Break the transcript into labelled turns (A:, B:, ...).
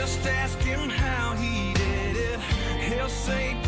A: Just ask him how he did it. He'll say